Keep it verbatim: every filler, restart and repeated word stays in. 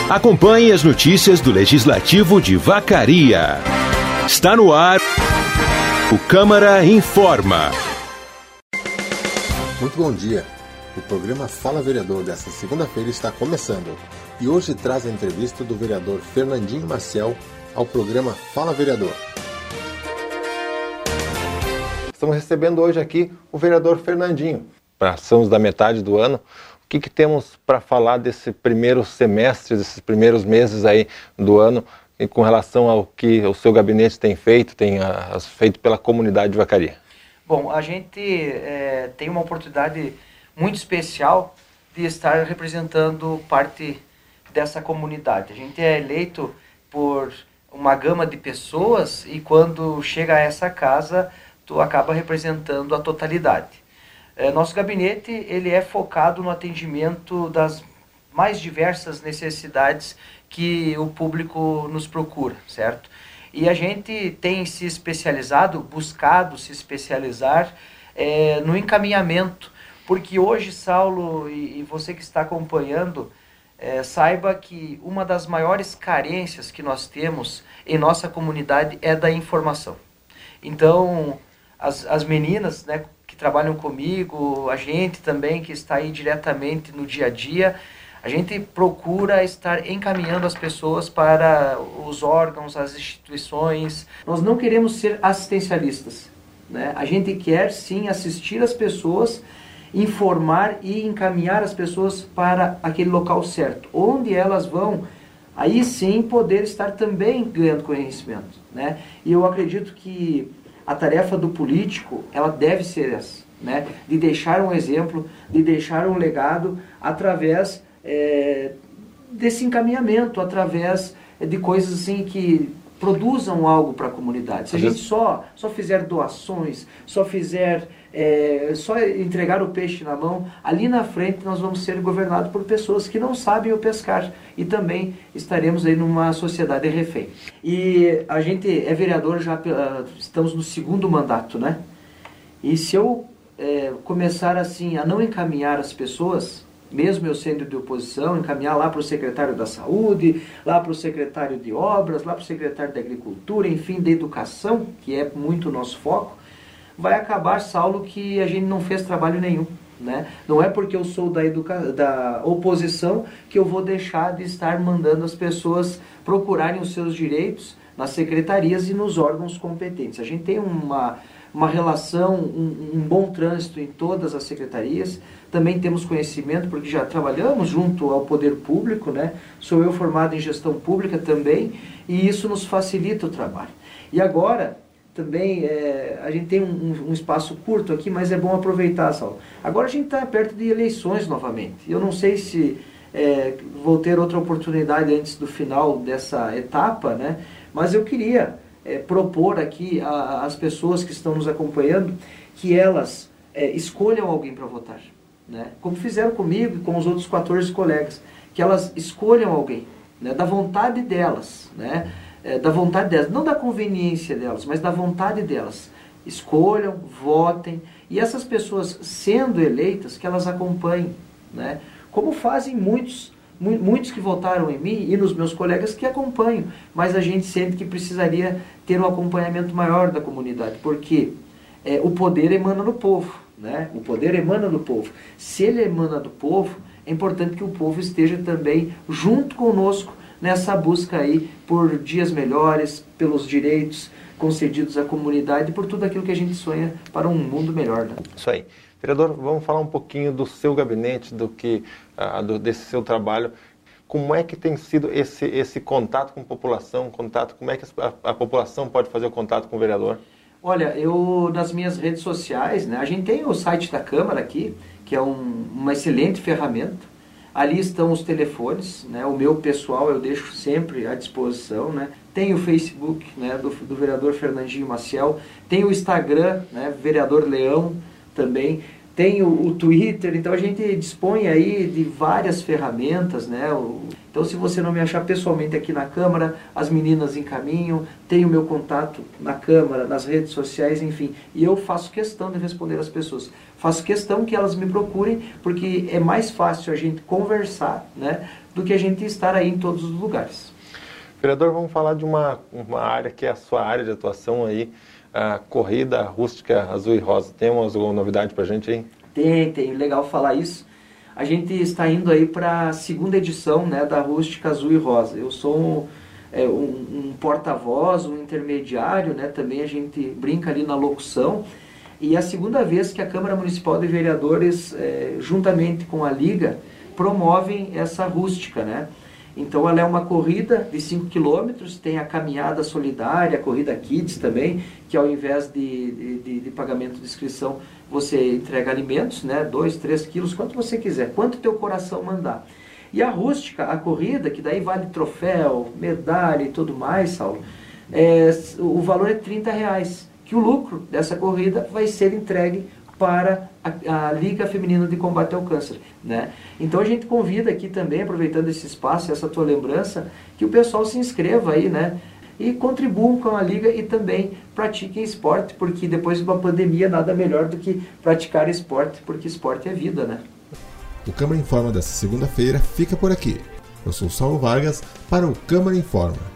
Acompanhe as notícias do Legislativo de Vacaria. Está no ar o Câmara Informa. Muito bom dia. O programa Fala Vereador desta segunda-feira está começando e hoje traz a entrevista do vereador Fernandinho Maciel ao programa Fala Vereador. Estamos recebendo hoje aqui o vereador Fernandinho. Passamos da metade do ano. O que, que temos para falar desse primeiro semestre, desses primeiros meses aí do ano, e com relação ao que o seu gabinete tem feito, tem a, feito pela comunidade de Vacaria? Bom, a gente é, tem uma oportunidade muito especial de estar representando parte dessa comunidade. A gente é eleito por uma gama de pessoas e quando chega a essa casa, tu acaba representando a totalidade. É, nosso gabinete ele é focado no atendimento das mais diversas necessidades que o público nos procura, certo? E a gente tem se especializado, buscado se especializar é, no encaminhamento, porque hoje, Saulo, e, e você que está acompanhando, é, saiba que uma das maiores carências que nós temos em nossa comunidade é da informação. Então, as, as meninas, né, que trabalham comigo, a gente também que está aí diretamente no dia a dia, a gente procura estar encaminhando as pessoas para os órgãos, as instituições. Nós não queremos ser assistencialistas, né? A gente quer sim assistir as pessoas, informar e encaminhar as pessoas para aquele local certo, onde elas vão, aí sim poder estar também ganhando conhecimento, né? E eu acredito que a tarefa do político, ela deve ser essa, né? De deixar um exemplo, de deixar um legado através é, desse encaminhamento, através de coisas assim que produzam algo para a comunidade. Se a gente só, só fizer doações, só fizer, é, só entregar o peixe na mão, ali na frente nós vamos ser governados por pessoas que não sabem o pescar e também estaremos aí numa sociedade refém. E a gente é vereador já, estamos no segundo mandato, né? E se eu é, começar assim a não encaminhar as pessoas, mesmo eu sendo de oposição, encaminhar lá para o secretário da Saúde, lá para o secretário de Obras, lá para o secretário da Agricultura, enfim, da Educação, que é muito o nosso foco, vai acabar, Saulo, que a gente não fez trabalho nenhum, né? Não é porque eu sou da, educa... da oposição que eu vou deixar de estar mandando as pessoas procurarem os seus direitos nas secretarias e nos órgãos competentes. A gente tem uma... uma relação, um, um bom trânsito em todas as secretarias, também temos conhecimento porque já trabalhamos junto ao poder público, né? Sou eu formado em gestão pública também, e isso nos facilita o trabalho. E agora, também, é, a gente tem um, um espaço curto aqui, mas é bom aproveitar, Saulo. Agora a gente está perto de eleições novamente. Eu não sei se é, vou ter outra oportunidade antes do final dessa etapa, né? Mas eu queria É, propor aqui às pessoas que estão nos acompanhando que elas é, escolham alguém para votar, né? Como fizeram comigo e com os outros quatorze colegas, que elas escolham alguém, né? Da vontade delas, né? É, da vontade delas, não da conveniência delas, mas da vontade delas. Escolham, votem, e essas pessoas sendo eleitas, que elas acompanhem, né? Como fazem muitos Muitos que votaram em mim e nos meus colegas que acompanham, mas a gente sente que precisaria ter um acompanhamento maior da comunidade, porque é, o poder emana do povo, né? O poder emana do povo. Se ele emana do povo, é importante que o povo esteja também junto conosco nessa busca aí por dias melhores, pelos direitos concedidos à comunidade e por tudo aquilo que a gente sonha para um mundo melhor, né? Isso aí. Vereador, vamos falar um pouquinho do seu gabinete, do que, uh, do, desse seu trabalho. Como é que tem sido esse, esse contato com a população, contato, como é que a, a população pode fazer o contato com o vereador? Olha, eu nas minhas redes sociais, né, a gente tem o site da Câmara aqui, que é um, uma excelente ferramenta. Ali estão os telefones, né, o meu pessoal eu deixo sempre à disposição, né. Tem o Facebook, né, do, do vereador Fernandinho Maciel, tem o Instagram, né, vereador Leão, também. tem o, o Twitter, então a gente dispõe aí de várias ferramentas, né? O, então se você não me achar pessoalmente aqui na Câmara, as meninas encaminham, tem o meu contato na Câmara, nas redes sociais, enfim. E eu faço questão de responder às pessoas. Faço questão que elas me procurem, porque é mais fácil a gente conversar, né, do que a gente estar aí em todos os lugares. Vereador, vamos falar de uma, uma área que é a sua área de atuação aí, a corrida rústica azul e rosa. Tem alguma novidade para a gente aí? Tem, tem. Legal falar isso. A gente está indo aí para a segunda edição, né, da rústica azul e rosa. Eu sou um, é, um, um porta-voz, um intermediário, né, também a gente brinca ali na locução. E é a segunda vez que a Câmara Municipal de Vereadores, é, juntamente com a Liga, promovem essa rústica, né? Então ela é uma corrida de cinco quilômetros, tem a caminhada solidária, a corrida Kids também, que ao invés de, de, de pagamento de inscrição, você entrega alimentos, né? dois, três quilos, quanto você quiser, quanto teu coração mandar. E a rústica, a corrida, que daí vale troféu, medalha e tudo mais, Saulo, é, o valor é trinta reais, que o lucro dessa corrida vai ser entregue para a, a Liga Feminina de Combate ao Câncer, né? Então a gente convida aqui também, aproveitando esse espaço, essa tua lembrança, que o pessoal se inscreva aí, né? E contribuam com a Liga e também pratiquem esporte, porque depois de uma pandemia nada melhor do que praticar esporte, porque esporte é vida, né? O Câmara Informa dessa segunda-feira fica por aqui. Eu sou Saulo Vargas para o Câmara Informa.